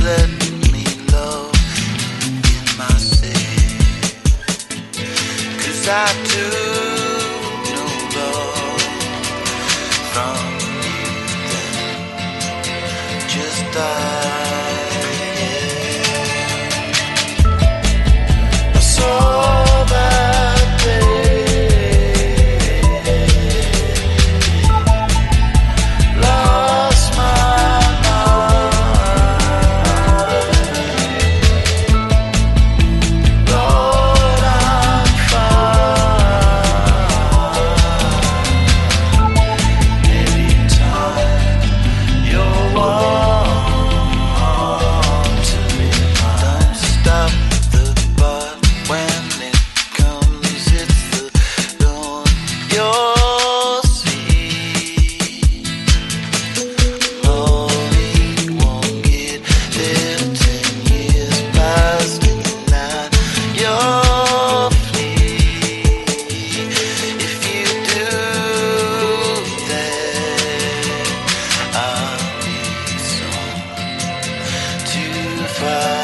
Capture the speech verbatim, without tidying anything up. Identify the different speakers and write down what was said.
Speaker 1: let me love in my sleep. 'Cause I do know love from you then just died. Yeah. I saw that day, lost my mind. Lord, I'm fine. Anytime you're warm to me, don't stop the bus when it comes. It's the dawn you'll see. Lonely won't get there ten years past midnight. You're free. If you do that, I'll be some to find.